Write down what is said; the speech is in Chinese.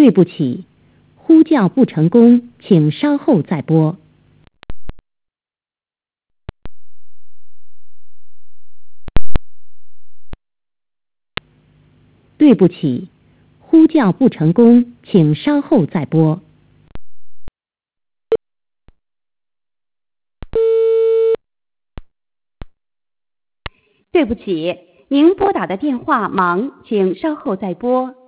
对不起，呼叫不成功，请稍后再拨。对不起，呼叫不成功，请稍后再拨。 对不起，您拨打的电话忙，请稍后再拨。